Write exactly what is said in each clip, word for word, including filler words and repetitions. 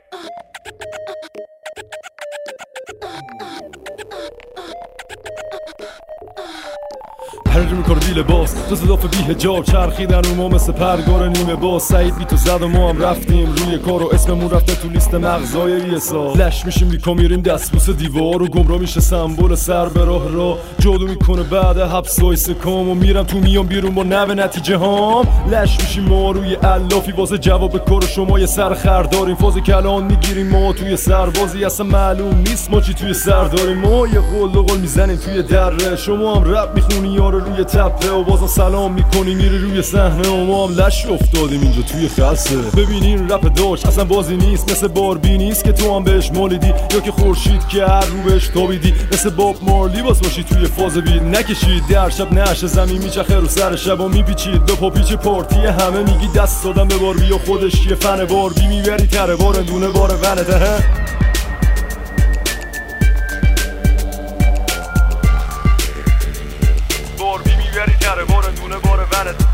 هرج میکنه بی لباس دو صداف بی هجاب چرخیدن رو ما مثل پرگار نیمه باز. سعید بی تو زد و ما هم رفتیم روی کار و اسممون رفته تو لیست مغزای یه سال. لش میشیم ریکا میریم دستبوس دیوار و گمراه میشه سمبل سر به راه را جادو میکنه بعد حبسای سکام و میرم تو میام بیرون با نو نتیجه هام. لش میشیم ما روی علافی واسه جواب کار شما یه سر خر داریم. فاز کلان میگیریم ما توی سربازی اصلا معلوم نیست ما چی توی سر داریم. ما یه قول و قول میزنیم توی دره شما هم رپ میخونی یارو روی تپه و بازم سلام میکنی میری روی صحنه و ما هم لش افتادیم اینجا توی خلصه. ببین این رپ داش اصلا بازی نیست مثل باربی نیست که تو هم بهش مالیدی یا که خورشید که هر رو بهش تابیدی مثل باب مارلی باز باشی توی فاز بید نکشید در شب نشه زمین میچخه رو سر شب و میپیچید به پاپیچ پارتی همه میگی دست دادم به باربی و خودش یه فن باربی میبری تره بار دونه بار ونته. باربی میبری تره بار دونه بار ونته.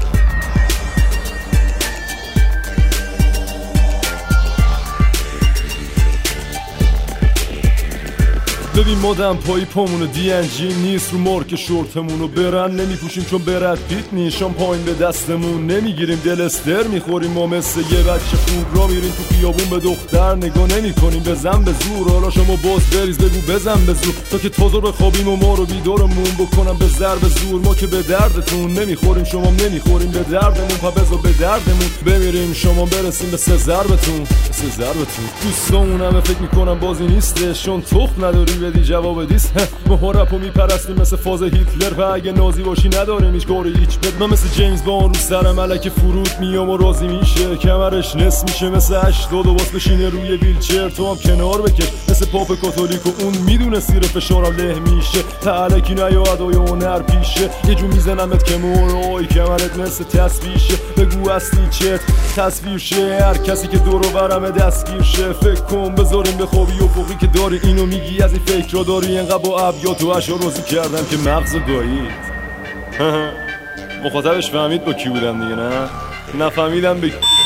ببین ما دم پایی پامونو دی ان جی نیست رو مارک شورتمونو برن نمیپوشیم چون برد پیت نیست. شامپاین به دستمون نمیگیریم دل استر میخوریم ما مثل یه بچه خوب را میریم تو خیابون به دختر نگاه نمیکنیم بزن به زور. حالا شما باز بریز بگو بزن به زور تا که تازه بخوابیم و ما رو بیدارمون بکنم به ضرب زور. ما که به دردتون نمیخوریم شما نمیخوریم به دردمون پا بزا به دردمون بمیریم شما برسیم به سه ضربتون سه ضربتون. دوستامون همه فکر میکنم بازی نیستش چون تخم نداری بدی جواب دیست. ما رپو میپرستیم مثل فاز هیتلر و اگه نازی باشی نداریم هیچ کاری هیچ بد. من مثل جیمز بان رو سر ملک فرود میام و راضی میشه کمرش نصف میشه مثل هشتاد و باز بشینه روی ویلچر تو هم کنار بکش مثل پاپ کاتولیک و اون میدونه سیر فشارم له میشه تعلکی نیاد و هنر پیشه یه جو میزنمت که مورای کمرت مثل تصویشه بگو اصلی چت تصویر شه هر کسی که دور و برمه دستگیر شه. فکر کن بذاریم به خوابی و فوقی که داری اینو میگی از این فکر را داری اینقدر با ابیات و اشعار روزی کردم که مغز گایید. مخاطبش فهمید با کی بودم دیگه نه؟ نفهمیدم به